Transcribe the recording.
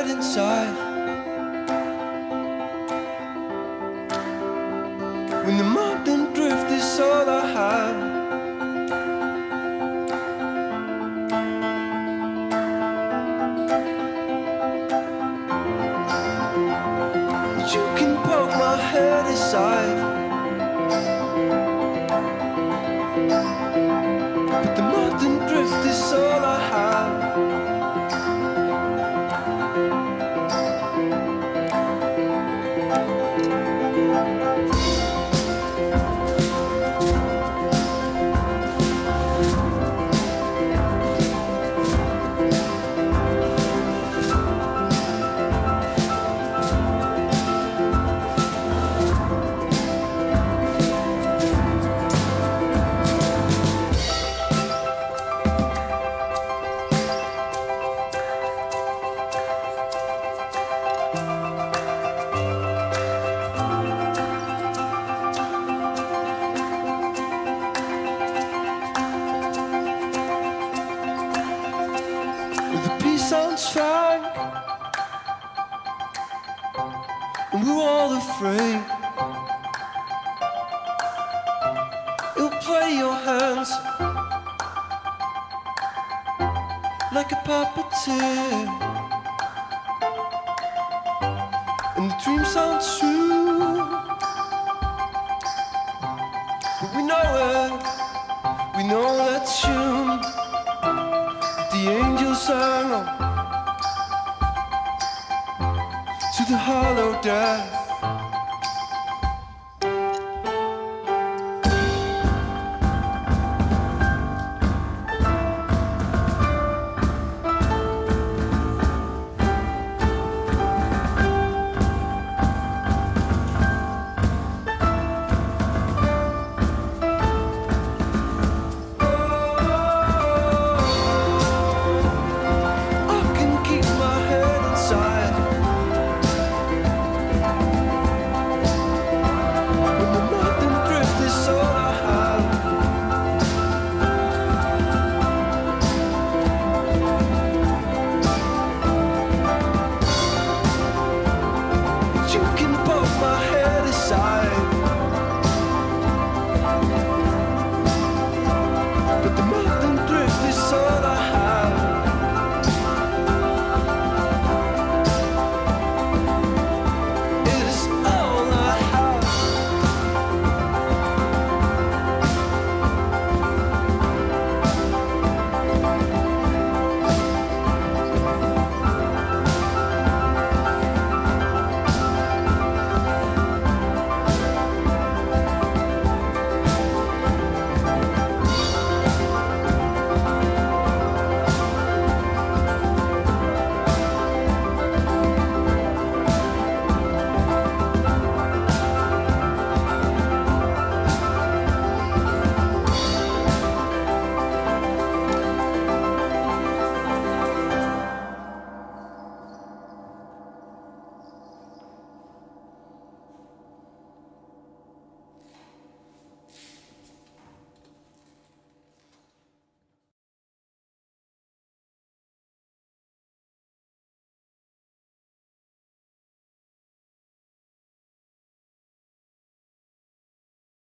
head inside. When the mountain drift is all I have. You can poke my head aside, but the mountain drift is all I have. The peace sounds frank, and we're all afraid. It'll play your hands like a puppeteer, and the dream sounds true, but we know that tune. The angels sang on to the hollow death.